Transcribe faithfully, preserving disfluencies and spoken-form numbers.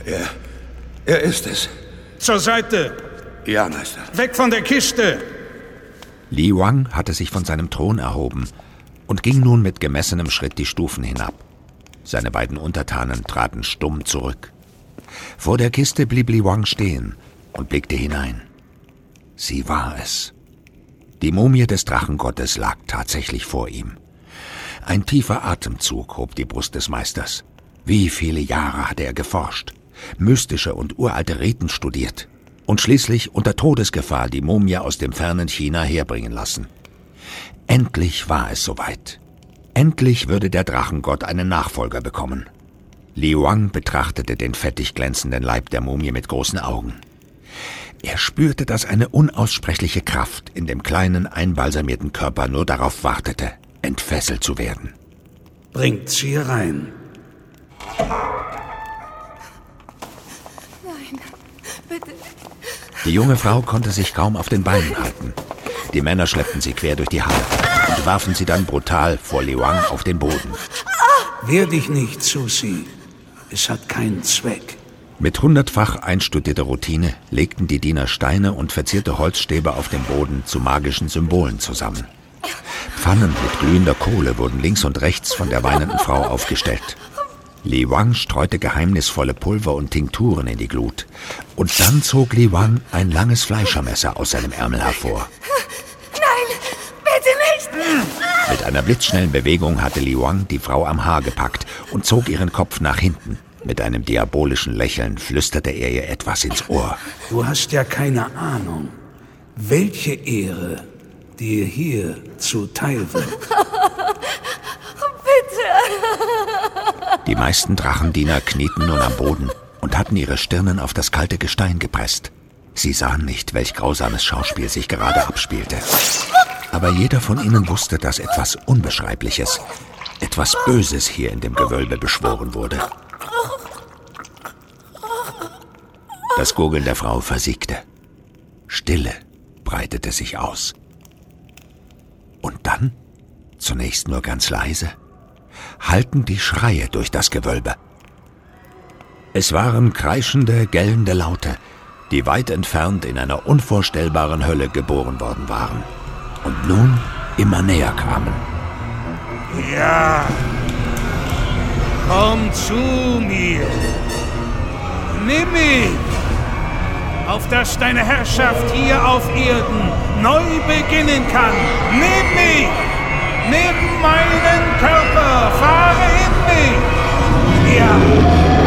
Er, er ist es. Zur Seite! Ja, Meister. Weg von der Kiste! Li Wang hatte sich von seinem Thron erhoben und ging nun mit gemessenem Schritt die Stufen hinab. Seine beiden Untertanen traten stumm zurück. Vor der Kiste blieb Li Wang stehen und blickte hinein. Sie war es. Die Mumie des Drachengottes lag tatsächlich vor ihm. Ein tiefer Atemzug hob die Brust des Meisters. Wie viele Jahre hatte er geforscht, mystische und uralte Riten studiert und schließlich unter Todesgefahr die Mumie aus dem fernen China herbringen lassen. Endlich war es soweit. Endlich würde der Drachengott einen Nachfolger bekommen. Li Wang betrachtete den fettig glänzenden Leib der Mumie mit großen Augen. Er spürte, dass eine unaussprechliche Kraft in dem kleinen, einbalsamierten Körper nur darauf wartete, entfesselt zu werden. Bringt sie rein. Nein, bitte. Die junge Frau konnte sich kaum auf den Beinen halten. Die Männer schleppten sie quer durch die Halle und warfen sie dann brutal vor Li Wang auf den Boden. Wehr dich nicht, Susi. Es hat keinen Zweck. Mit hundertfach einstudierter Routine legten die Diener Steine und verzierte Holzstäbe auf dem Boden zu magischen Symbolen zusammen. Pfannen mit glühender Kohle wurden links und rechts von der weinenden Frau aufgestellt. Li Wang streute geheimnisvolle Pulver und Tinkturen in die Glut. Und dann zog Li Wang ein langes Fleischermesser aus seinem Ärmel hervor. Nein, bitte nicht! Mit einer blitzschnellen Bewegung hatte Li Wang die Frau am Haar gepackt und zog ihren Kopf nach hinten. Mit einem diabolischen Lächeln flüsterte er ihr etwas ins Ohr. Du hast ja keine Ahnung, welche Ehre dir hier zuteil wird. Bitte! Die meisten Drachendiener knieten nun am Boden und hatten ihre Stirnen auf das kalte Gestein gepresst. Sie sahen nicht, welch grausames Schauspiel sich gerade abspielte. Aber jeder von ihnen wusste, dass etwas Unbeschreibliches, etwas Böses hier in dem Gewölbe beschworen wurde. Das Gurgeln der Frau versiegte. Stille breitete sich aus. Und dann, zunächst nur ganz leise, hallten die Schreie durch das Gewölbe. Es waren kreischende, gellende Laute, die weit entfernt in einer unvorstellbaren Hölle geboren worden waren und nun immer näher kamen. Ja, komm zu mir. Nimm mich, auf dass deine Herrschaft hier auf Erden neu beginnen kann. Nimm mich, nimm meinen Körper, fahre in mich. Ja.